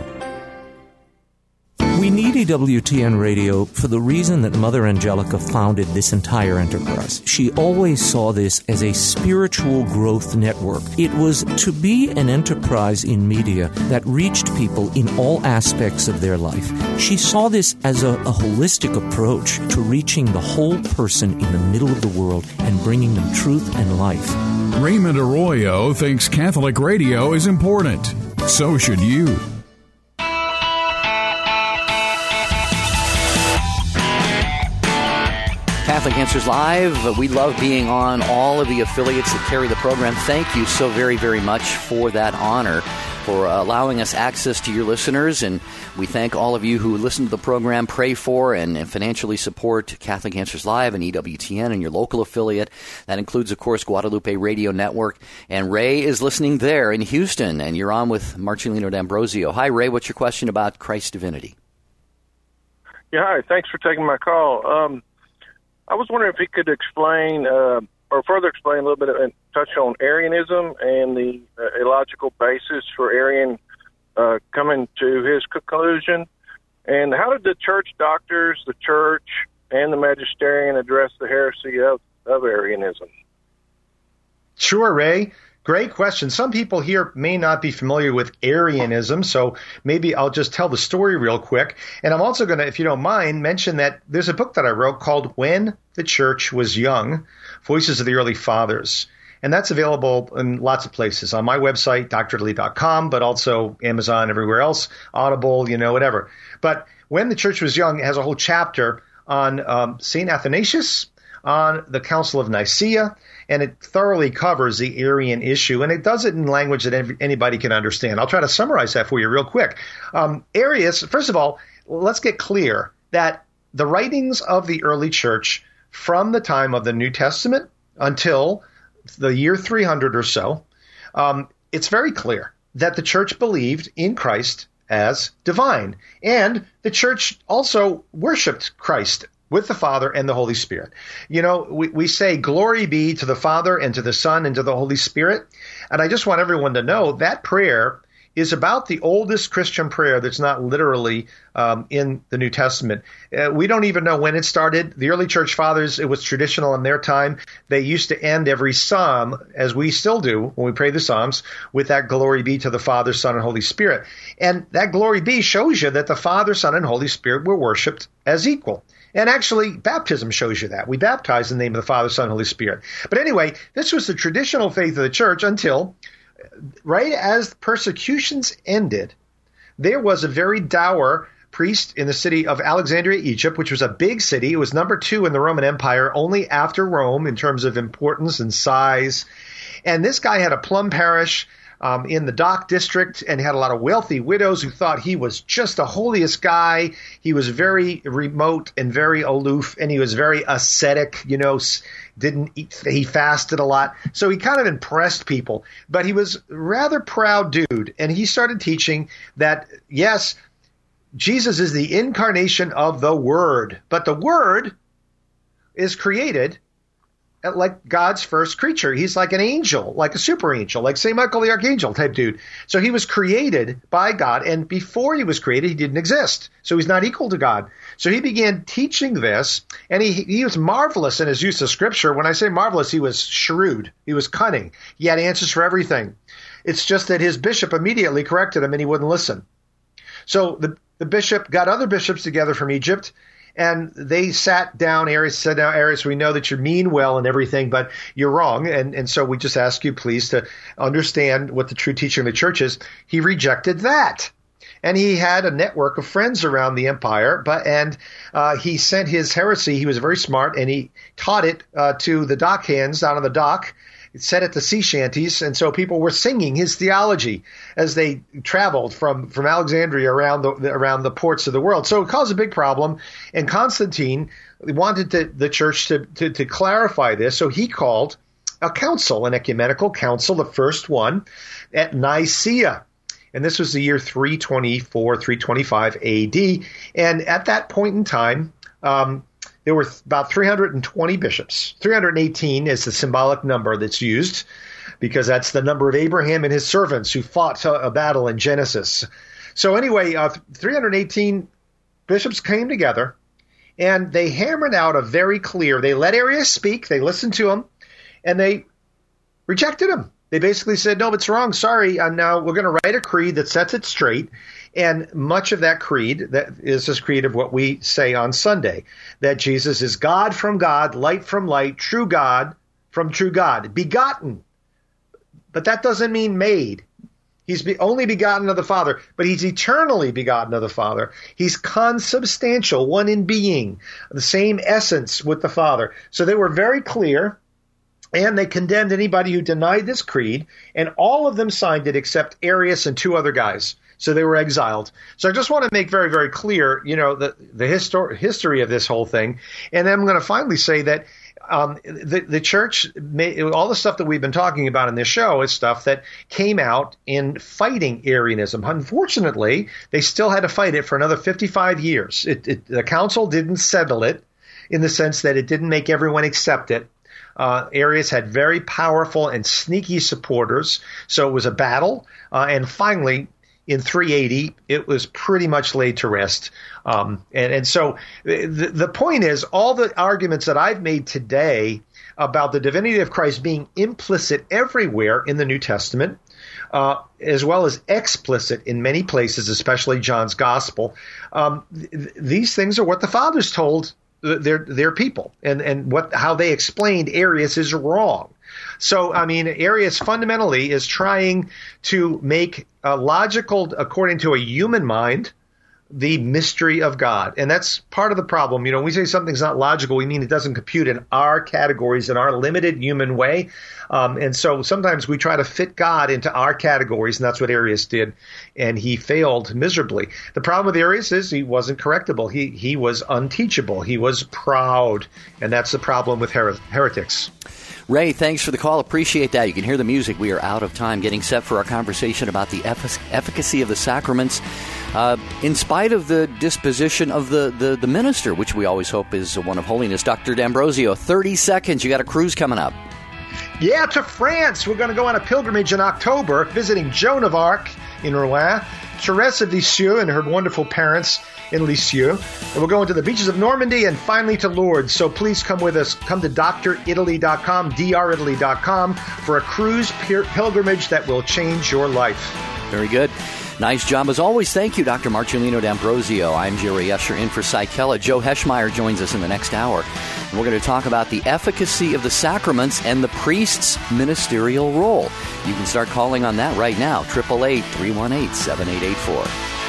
We need EWTN Radio for the reason that Mother Angelica founded this entire enterprise. She always saw this as a spiritual growth network. It was to be an enterprise in media that reached people in all aspects of their life. She saw this as a holistic approach to reaching the whole person in the middle of the world and bringing them truth and life. Raymond Arroyo thinks Catholic radio is important. So should you. Catholic Answers Live. We love being on all of the affiliates that carry the program. Thank you so very, very much for that honor, for allowing us access to your listeners. And we thank all of you who listen to the program, pray for, and financially support Catholic Answers Live and EWTN and your local affiliate. That includes, of course, Guadalupe Radio Network. And Ray is listening there in Houston, and you're on with Marcelino D'Ambrosio. Hi, Ray. What's your question about Christ's divinity? Yeah, hi. Thanks for taking my call. I was wondering if you could explain, or further explain a little bit and touch on Arianism and the illogical basis for Arian coming to his conclusion. And how did the church doctors, the church, and the magisterium address the heresy of Arianism? Sure, Ray. Great question. Some people here may not be familiar with Arianism, so maybe I'll just tell the story real quick. And I'm also going to, if you don't mind, mention that there's a book that I wrote called When the Church Was Young, Voices of the Early Fathers. And that's available in lots of places. On my website, drlee.com, but also Amazon, everywhere else, Audible, whatever. But When the Church Was Young has a whole chapter on St. Athanasius, on the Council of Nicaea, and it thoroughly covers the Arian issue, and it does it in language that anybody can understand. I'll try to summarize that for you real quick. Arius, first of all, let's get clear that the writings of the early church from the time of the New Testament until the year 300 or so, it's very clear that the church believed in Christ as divine. And the church also worshiped Christ with the Father and the Holy Spirit. You know, we say, glory be to the Father and to the Son and to the Holy Spirit. And I just want everyone to know that prayer is about the oldest Christian prayer that's not literally in the New Testament. We don't even know when it started. The early church fathers, it was traditional in their time. They used to end every psalm, as we still do when we pray the Psalms, with that glory be to the Father, Son, and Holy Spirit. And that glory be shows you that the Father, Son, and Holy Spirit were worshipped as equal. And actually, baptism shows you that. We baptize in the name of the Father, Son, and Holy Spirit. But anyway, this was the traditional faith of the church until right as persecutions ended. There was a very dour priest in the city of Alexandria, Egypt, which was a big city. It was number 2 in the Roman Empire, only after Rome in terms of importance and size. And this guy had a plum parish in the dock district and had a lot of wealthy widows who thought he was just the holiest guy. He was very remote and very aloof, and he was very ascetic, you know, didn't eat, he fasted a lot. So he kind of impressed people, but he was a rather proud dude. And he started teaching that, yes, Jesus is the incarnation of the Word, but the Word is created like God's first creature. He's like an angel, like a super angel, like St. Michael the Archangel type dude. So he was created by God, and before he was created, he didn't exist. So he's not equal to God. So he began teaching this, and he was marvelous in his use of Scripture. When I say marvelous, he was shrewd. He was cunning. He had answers for everything. It's just that his bishop immediately corrected him, and he wouldn't listen. So the bishop got other bishops together from Egypt, and they sat down, Arius, we know that you mean well and everything, but you're wrong. And so we just ask you, please, to understand what the true teaching of the church is. He rejected that. And he had a network of friends around the empire, and he sent his heresy. He was very smart, and he taught it to the dock hands down on the dock. It said at the sea shanties, and so people were singing his theology as they traveled from Alexandria around the ports of the world. So it caused a big problem, and Constantine wanted the church to clarify this, so he called a council, an ecumenical council, the first one at Nicaea. And this was the year 324, 325 AD. And at that point in time, there were about 320 bishops. 318 is the symbolic number that's used because that's the number of Abraham and his servants who fought a battle in Genesis. So anyway, 318 bishops came together, and they hammered out a very clear, they let Arius speak, they listened to him, and they rejected him. They basically said, no, it's wrong. Sorry. Now we're going to write a creed that sets it straight. And much of that creed that is this creed of what we say on Sunday, that Jesus is God from God, light from light, true God from true God, begotten. But that doesn't mean made. He's only begotten of the Father, but he's eternally begotten of the Father. He's consubstantial, one in being, the same essence with the Father. So they were very clear. And they condemned anybody who denied this creed, and all of them signed it except Arius and 2 other guys. So they were exiled. So I just want to make very, very clear, you know, the history of this whole thing. And then I'm going to finally say that the church, all the stuff that we've been talking about in this show is stuff that came out in fighting Arianism. Unfortunately, they still had to fight it for another 55 years. The council didn't settle it in the sense that it didn't make everyone accept it. Arius had very powerful and sneaky supporters, so it was a battle. And finally, in 380, it was pretty much laid to rest. And so the point is, all the arguments that I've made today about the divinity of Christ being implicit everywhere in the New Testament, as well as explicit in many places, especially John's Gospel, these things are what the fathers told their people, and how they explained Arius is wrong. So, I mean, Arius fundamentally is trying to make logical, according to a human mind, the mystery of God. And that's part of the problem. You know, when we say something's not logical, we mean it doesn't compute in our categories, in our limited human way. And so sometimes we try to fit God into our categories, and that's what Arius did, and he failed miserably. The problem with Arius is he wasn't correctable. He was unteachable. He was proud, and that's the problem with heretics. Ray, thanks for the call. Appreciate that. You can hear the music. We are out of time, getting set for our conversation about the efficacy of the sacraments. in spite of the disposition of the minister, which we always hope is one of holiness. Dr. D'Ambrosio, 30 seconds. You got a cruise coming up. Yeah, to France. We're going to go on a pilgrimage in October, visiting Joan of Arc in Rouen, Therese of Lisieux and her wonderful parents in Lisieux. And we'll go into the beaches of Normandy and finally to Lourdes. So please come with us. Come to dritaly.com, dritaly.com, for a cruise pilgrimage that will change your life. Very good. Nice job as always. Thank you, Dr. Marcelino D'Ambrosio. I'm Jerry Usher in for Cy Kella. Joe Heschmeyer joins us in the next hour. And we're going to talk about the efficacy of the sacraments and the priest's ministerial role. You can start calling on that right now, 888-318-7884.